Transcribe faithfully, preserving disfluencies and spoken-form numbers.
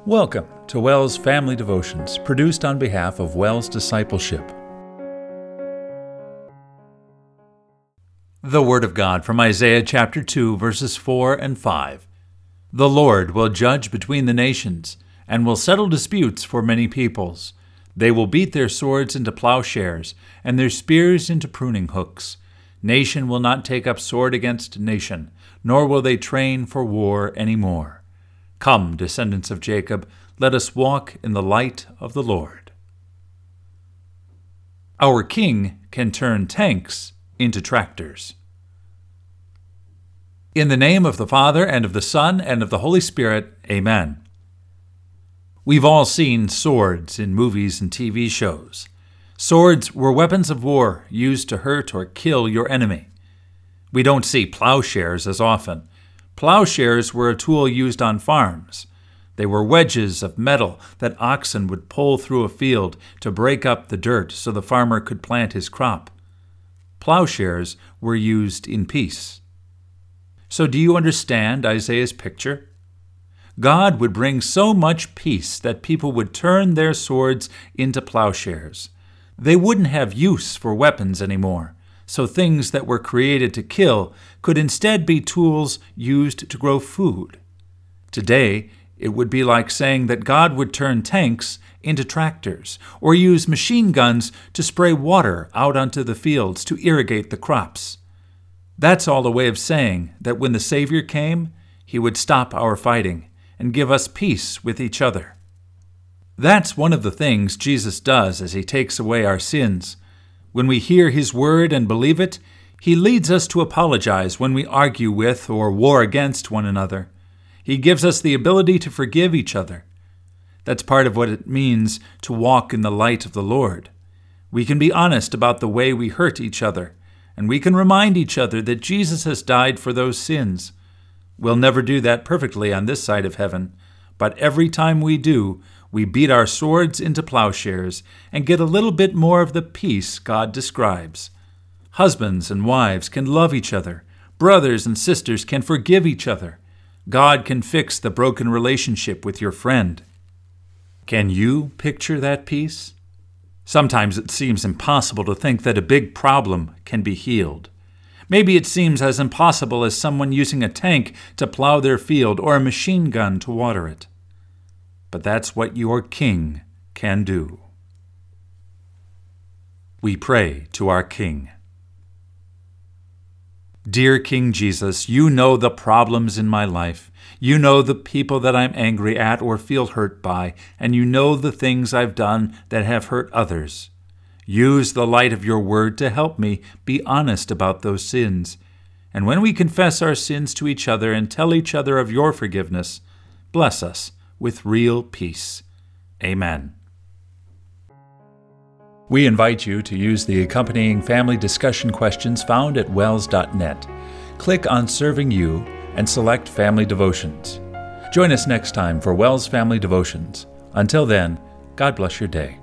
Welcome to WELS Family Devotions, produced on behalf of WELS Discipleship. The Word of God from Isaiah chapter two, verses four and five. The Lord will judge between the nations, and will settle disputes for many peoples. They will beat their swords into plowshares, and their spears into pruning hooks. Nation will not take up sword against nation, nor will they train for war any more. Come, descendants of Jacob, let us walk in the light of the Lord. Our King can turn tanks into tractors. In the name of the Father, and of the Son, and of the Holy Spirit, Amen. We've all seen swords in movies and T V shows. Swords were weapons of war used to hurt or kill your enemy. We don't see plowshares as often. Plowshares were a tool used on farms. They were wedges of metal that oxen would pull through a field to break up the dirt so the farmer could plant his crop. Plowshares were used in peace. So do you understand Isaiah's picture? God would bring so much peace that people would turn their swords into plowshares. They wouldn't have use for weapons anymore. So things that were created to kill could instead be tools used to grow food. Today, it would be like saying that God would turn tanks into tractors, or use machine guns to spray water out onto the fields to irrigate the crops. That's all a way of saying that when the Savior came, he would stop our fighting and give us peace with each other. That's one of the things Jesus does as he takes away our sins. When we hear his word and believe it, he leads us to apologize when we argue with or war against one another. He gives us the ability to forgive each other. That's part of what it means to walk in the light of the Lord. We can be honest about the way we hurt each other, and we can remind each other that Jesus has died for those sins. We'll never do that perfectly on this side of heaven, but every time we do, we beat our swords into plowshares and get a little bit more of the peace God describes. Husbands and wives can love each other. Brothers and sisters can forgive each other. God can fix the broken relationship with your friend. Can you picture that peace? Sometimes it seems impossible to think that a big problem can be healed. Maybe it seems as impossible as someone using a tank to plow their field or a machine gun to water it. But that's what your King can do. We pray to our King. Dear King Jesus, you know the problems in my life. You know the people that I'm angry at or feel hurt by, and you know the things I've done that have hurt others. Use the light of your word to help me be honest about those sins. And when we confess our sins to each other and tell each other of your forgiveness, bless us with real peace. Amen. We invite you to use the accompanying family discussion questions found at wels dot net. Click on Serving You and select Family Devotions. Join us next time for WELS Family Devotions. Until then, God bless your day.